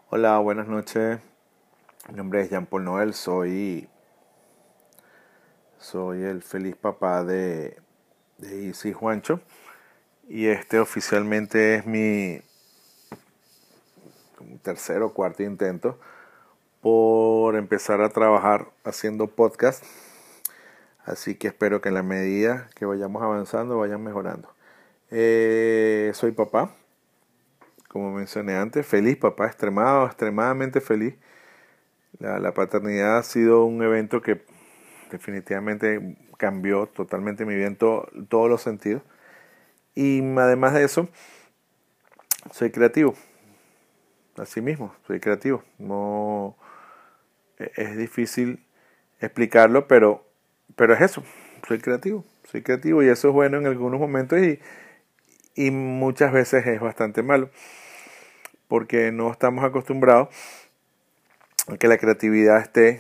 Hola, buenas noches. Mi nombre es Jean Paul Noel. Soy el feliz papá de Isi y Juancho. Y este oficialmente es mi tercer o cuarto intento por empezar a trabajar haciendo podcast. Así que espero que en la medida que vayamos avanzando vayan mejorando. Soy papá, como mencioné antes, feliz papá, extremadamente feliz. La paternidad ha sido un evento que definitivamente cambió totalmente mi vida en todos los sentidos. Y además de eso, soy creativo. Así mismo, soy creativo. No es difícil explicarlo, pero es eso. Soy creativo. Soy creativo y eso es bueno en algunos momentos y muchas veces es bastante malo. Porque no estamos acostumbrados a que la creatividad esté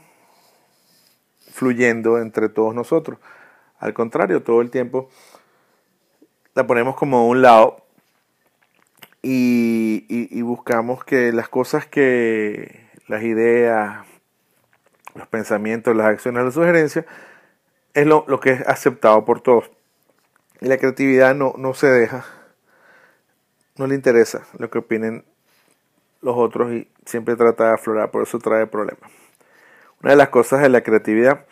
fluyendo entre todos nosotros. Al contrario, todo el tiempo la ponemos como a un lado y buscamos que las ideas, los pensamientos, las acciones, las sugerencias, es lo que es aceptado por todos. Y la creatividad no se deja, no le interesa lo que opinen los otros y siempre trata de aflorar, por eso trae problemas. Una de las cosas de la creatividad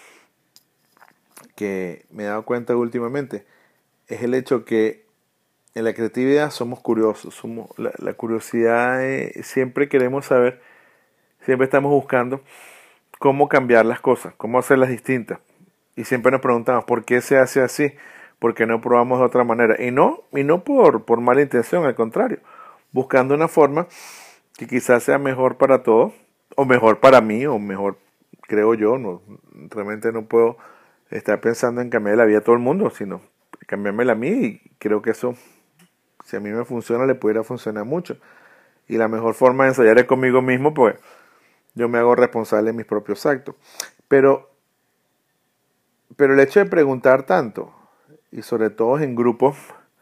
que me he dado cuenta últimamente es el hecho que en la creatividad somos curiosos, la curiosidad, siempre queremos saber, siempre estamos buscando cómo cambiar las cosas, cómo hacerlas distintas. Y siempre nos preguntamos por qué se hace así, por qué no probamos de otra manera. Y no por mala intención, al contrario, buscando una forma que quizás sea mejor para todos, o mejor para mí, o mejor, creo yo, realmente no puedo estar pensando en cambiar la vida a todo el mundo, sino cambiármela a mí, y creo que eso, si a mí me funciona, le pudiera funcionar mucho. Y la mejor forma de ensayar es conmigo mismo, pues yo me hago responsable de mis propios actos. Pero, pero el hecho de preguntar tanto, y sobre todo en grupos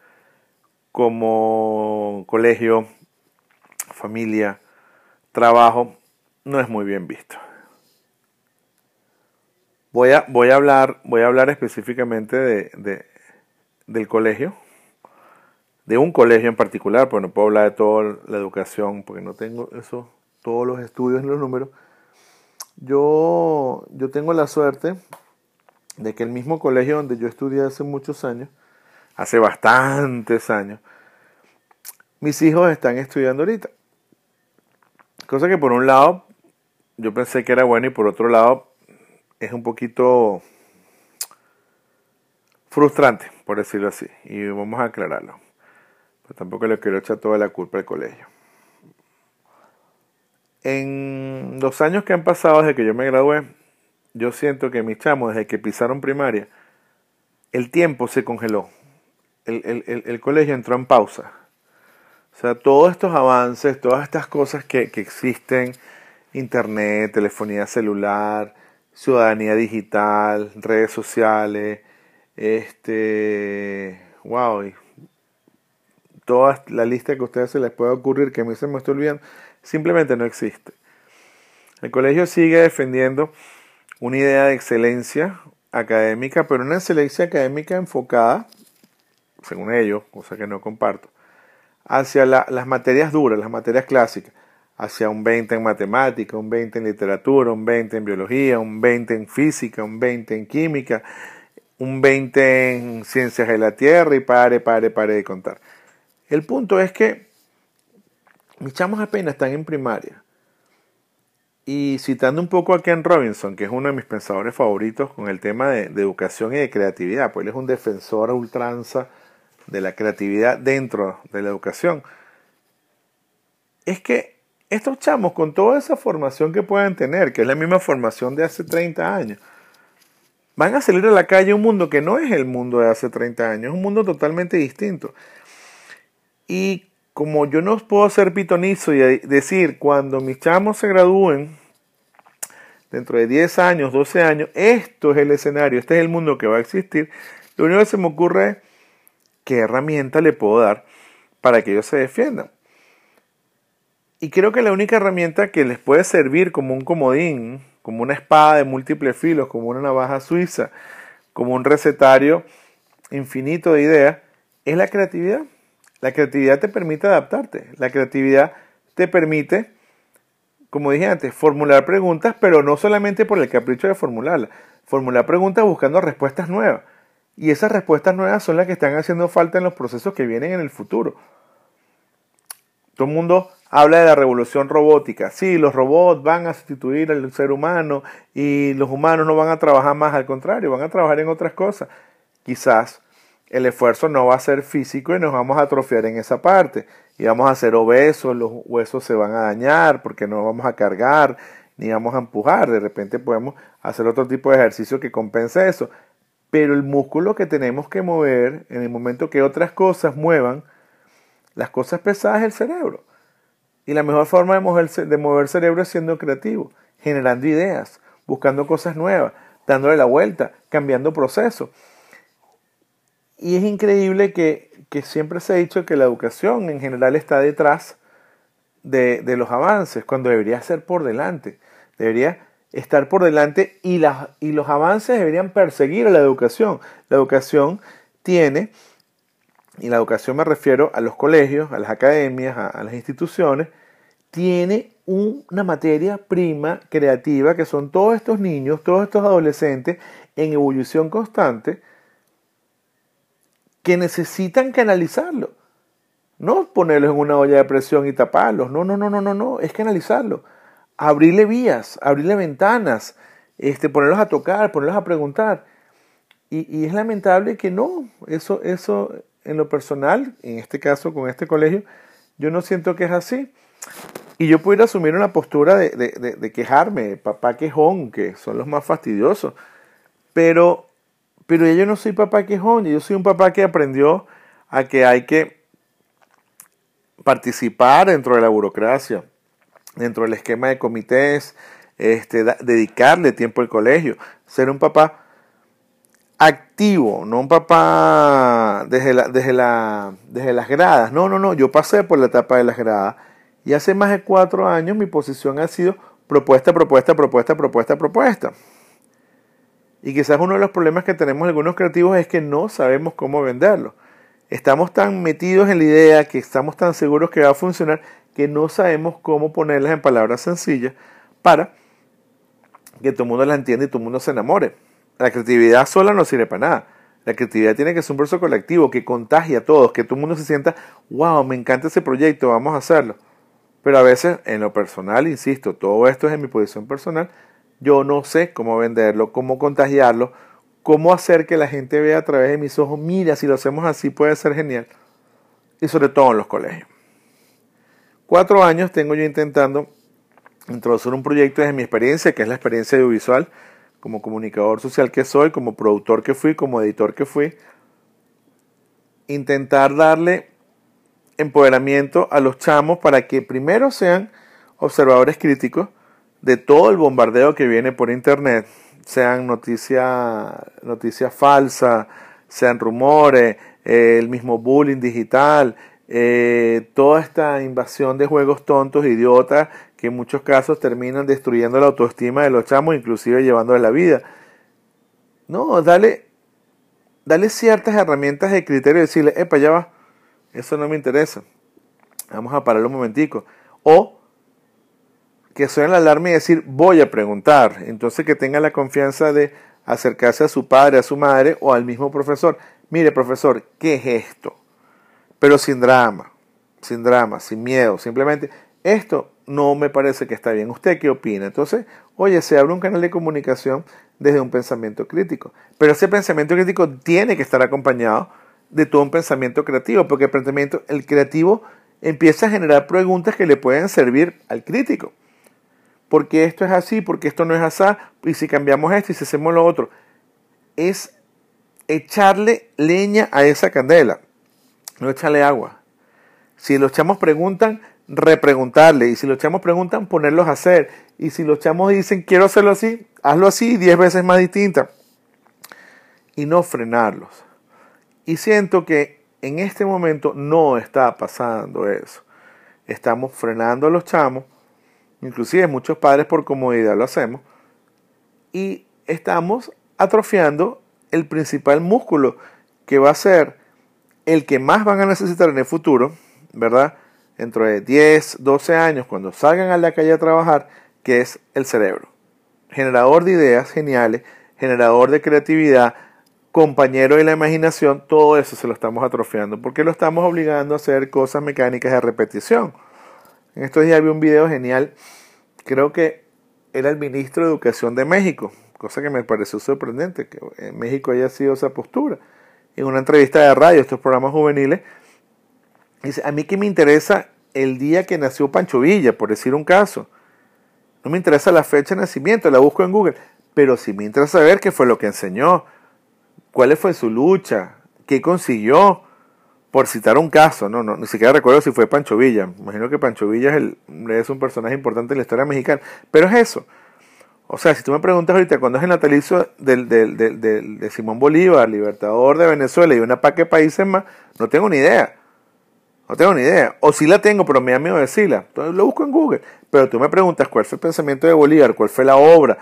como colegio, familia, trabajo, no es muy bien visto. Voy a hablar específicamente del colegio, de un colegio en particular, pues no puedo hablar de toda la educación, porque no tengo eso, todos los estudios y los números. Yo tengo la suerte de que el mismo colegio donde yo estudié hace muchos años, hace bastantes años, mis hijos están estudiando ahorita. Cosa que por un lado yo pensé que era bueno y por otro lado es un poquito frustrante, por decirlo así. Y vamos a aclararlo. Pero tampoco le quiero echar toda la culpa al colegio. En los años que han pasado desde que yo me gradué, yo siento que mis chamos, desde que pisaron primaria, el tiempo se congeló. El colegio entró en pausa. O sea, todos estos avances, todas estas cosas que existen, internet, telefonía celular, ciudadanía digital, redes sociales, wow, y toda la lista que a ustedes se les pueda ocurrir que a mí se me está olvidando, simplemente no existe. El colegio sigue defendiendo una idea de excelencia académica, pero una excelencia académica enfocada, según ellos, cosa que no comparto, hacia las materias duras, las materias clásicas, hacia un 20 en matemática, un 20 en literatura, un 20 en biología, un 20 en física, un 20 en química, un 20 en ciencias de la tierra y pare de contar. El punto es que mis chamos apenas están en primaria. Y citando un poco a Ken Robinson, que es uno de mis pensadores favoritos con el tema de educación y de creatividad, pues él es un defensor a ultranza de la creatividad dentro de la educación. Es que estos chamos, con toda esa formación que puedan tener, que es la misma formación de hace 30 años, van a salir a la calle a un mundo que no es el mundo de hace 30 años, es un mundo totalmente distinto. Y como yo no puedo ser pitonizo y decir, cuando mis chamos se gradúen, dentro de 10 años, 12 años, esto es el escenario, este es el mundo que va a existir, lo único que se me ocurre es qué herramienta le puedo dar para que ellos se defiendan. Y creo que la única herramienta que les puede servir como un comodín, como una espada de múltiples filos, como una navaja suiza, como un recetario infinito de ideas, es la creatividad. La creatividad te permite adaptarte. La creatividad te permite, como dije antes, formular preguntas, pero no solamente por el capricho de formularlas. Formular preguntas buscando respuestas nuevas. Y esas respuestas nuevas son las que están haciendo falta en los procesos que vienen en el futuro. Todo el mundo habla de la revolución robótica. Sí, los robots van a sustituir al ser humano y los humanos no van a trabajar más, al contrario, van a trabajar en otras cosas. Quizás el esfuerzo no va a ser físico y nos vamos a atrofiar en esa parte. Y vamos a ser obesos, los huesos se van a dañar porque no vamos a cargar ni vamos a empujar. De repente podemos hacer otro tipo de ejercicio que compense eso. Pero el músculo que tenemos que mover en el momento que otras cosas muevan, las cosas pesadas es el cerebro. Y la mejor forma de mover cerebro es siendo creativo, generando ideas, buscando cosas nuevas, dándole la vuelta, cambiando procesos. Y es increíble que siempre se ha dicho que la educación en general está detrás de los avances, cuando debería ser por delante. Debería estar por delante y los avances deberían perseguir a la educación. La educación tiene, y la educación me refiero a los colegios, a las academias, a las instituciones, tiene una materia prima creativa que son todos estos niños, todos estos adolescentes en evolución constante que necesitan canalizarlo. No ponerlos en una olla de presión y taparlos, no, es canalizarlo. Abrirle vías, abrirle ventanas, ponerlos a tocar, ponerlos a preguntar. Y es lamentable que no, eso en lo personal, en este caso con este colegio, yo no siento que es así. Y yo pudiera asumir una postura de quejarme, papá quejón, que son los más fastidiosos. Pero yo no soy papá quejón, yo soy un papá que aprendió a que hay que participar dentro de la burocracia, dentro del esquema de comités, dedicarle tiempo al colegio, ser un papá activo, no un papá desde las gradas. No, yo pasé por la etapa de las gradas y hace más de 4 años mi posición ha sido propuesta. Y quizás uno de los problemas que tenemos algunos creativos es que no sabemos cómo venderlo. Estamos tan metidos en la idea, que estamos tan seguros que va a funcionar, que no sabemos cómo ponerlas en palabras sencillas para que todo el mundo las entienda y todo el mundo se enamore. La creatividad sola no sirve para nada. La creatividad tiene que ser un proceso colectivo que contagie a todos, que todo el mundo se sienta, wow, me encanta ese proyecto, vamos a hacerlo. Pero a veces, en lo personal, insisto, todo esto es en mi posición personal, yo no sé cómo venderlo, cómo contagiarlo, cómo hacer que la gente vea a través de mis ojos, mira, si lo hacemos así puede ser genial. Y sobre todo en los colegios. 4 años tengo yo intentando introducir un proyecto desde mi experiencia, que es la experiencia audiovisual, como comunicador social que soy, como productor que fui, como editor que fui, intentar darle empoderamiento a los chamos para que primero sean observadores críticos de todo el bombardeo que viene por internet, sean noticias falsas, sean rumores, el mismo bullying digital, toda esta invasión de juegos tontos, idiotas, que en muchos casos terminan destruyendo la autoestima de los chamos, inclusive llevándole la vida. No, dale ciertas herramientas de criterio y decirle, epa, ya va, eso no me interesa, vamos a pararlo un momentico. O que suene la alarma y decir, voy a preguntar. Entonces que tenga la confianza de acercarse a su padre, a su madre o al mismo profesor. Mire, profesor, ¿qué es esto? Pero sin drama, sin miedo. Simplemente, esto no me parece que está bien. ¿Usted qué opina? Entonces, oye, se abre un canal de comunicación desde un pensamiento crítico. Pero ese pensamiento crítico tiene que estar acompañado de todo un pensamiento creativo, porque el creativo empieza a generar preguntas que le pueden servir al crítico. ¿Por qué esto es así? ¿Por qué esto no es así? Y si cambiamos esto y si hacemos lo otro. Es echarle leña a esa candela, no echarle agua. Si los chamos preguntan, repreguntarle. Y si los chamos preguntan, ponerlos a hacer. Y si los chamos dicen, quiero hacerlo así, hazlo así 10 veces más distinta. Y no frenarlos. Y siento que en este momento no está pasando eso. estamos frenando a los chamos, inclusive muchos padres por comodidad lo hacemos, y estamos atrofiando el principal músculo que va a ser el que más van a necesitar en el futuro, ¿verdad? Dentro de 10, 12 años, cuando salgan a la calle a trabajar, que es el cerebro. Generador de ideas geniales, generador de creatividad, compañero de la imaginación, todo eso se lo estamos atrofiando, porque lo estamos obligando a hacer cosas mecánicas de repetición. En estos días vi un video genial, creo que era el ministro de Educación de México, cosa que me pareció sorprendente, que en México haya sido esa postura. En una entrevista de radio, estos programas juveniles, dice, a mí que me interesa el día que nació Pancho Villa, por decir un caso. No me interesa la fecha de nacimiento, la busco en Google, pero sí me interesa saber qué fue lo que enseñó, cuál fue su lucha, qué consiguió, por citar un caso, no, ni siquiera recuerdo si fue Pancho Villa, imagino que Pancho Villa es un personaje importante en la historia mexicana, pero es eso. O sea, si tú me preguntas ahorita cuándo es el natalicio de Simón Bolívar, libertador de Venezuela y una paca de países más, no tengo ni idea. No tengo ni idea. O sí la tengo, pero me da miedo decirla. Entonces lo busco en Google. Pero tú me preguntas cuál fue el pensamiento de Bolívar, cuál fue la obra.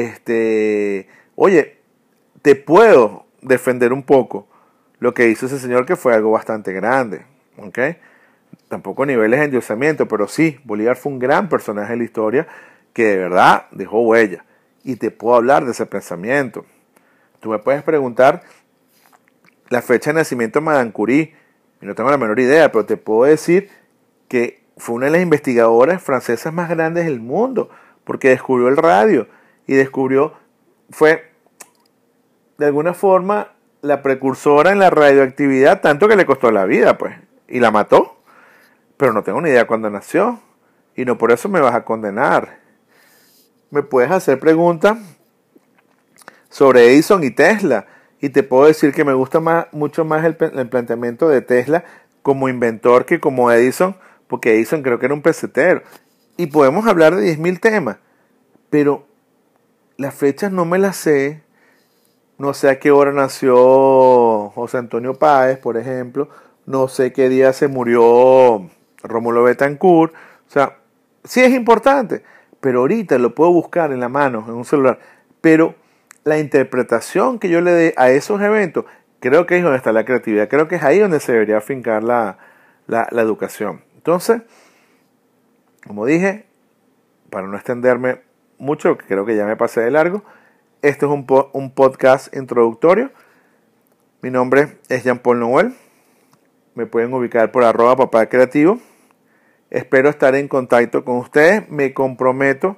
Oye, te puedo defender un poco lo que hizo ese señor, que fue algo bastante grande. ¿Ok? Tampoco niveles de endiosamiento, pero sí, Bolívar fue un gran personaje de la historia que de verdad dejó huella. Y te puedo hablar de ese pensamiento. Tú me puedes preguntar la fecha de nacimiento de Madame Curie, y no tengo la menor idea, pero te puedo decir que fue una de las investigadoras francesas más grandes del mundo, porque descubrió el radio y fue de alguna forma la precursora en la radioactividad, tanto que le costó la vida, pues, y la mató. Pero no tengo ni idea cuándo nació, y no por eso me vas a condenar. Me puedes hacer preguntas sobre Edison y Tesla, y te puedo decir que me gusta mucho más el planteamiento de Tesla como inventor que como Edison, porque Edison creo que era un pesetero. Y podemos hablar de 10.000 temas, pero las fechas no me las sé. No sé a qué hora nació José Antonio Páez, por ejemplo. No sé qué día se murió Rómulo Betancourt. O sea, sí es importante, pero ahorita lo puedo buscar en la mano, en un celular. Pero la interpretación que yo le dé a esos eventos, creo que es donde está la creatividad. Creo que es ahí donde se debería afincar la educación. Entonces, como dije, para no extenderme mucho, que creo que ya me pasé de largo, este es un podcast introductorio. Mi nombre es Jean-Paul Noel. Me pueden ubicar por @papacreativo. Espero estar en contacto con ustedes. Me comprometo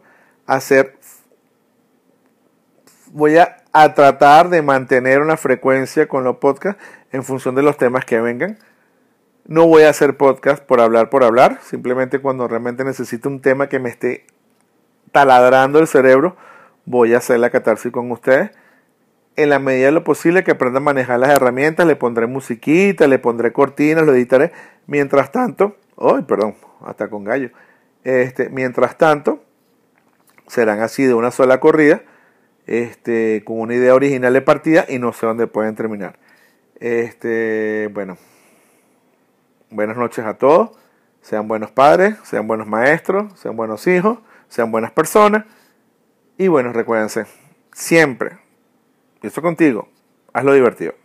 voy a tratar de mantener una frecuencia con los podcasts en función de los temas que vengan. No voy a hacer podcast por hablar, simplemente cuando realmente necesito un tema que me esté taladrando el cerebro, voy a hacer la catarsis con ustedes. En la medida de lo posible que aprendan a manejar las herramientas, le pondré musiquita, le pondré cortinas, lo editaré. Mientras tanto, hasta con gallo. Mientras tanto, serán así de una sola corrida, con una idea original de partida y no sé dónde pueden terminar. Buenas noches a todos. Sean buenos padres, sean buenos maestros, sean buenos hijos, sean buenas personas. Y bueno, recuérdense, siempre, y esto contigo, hazlo divertido.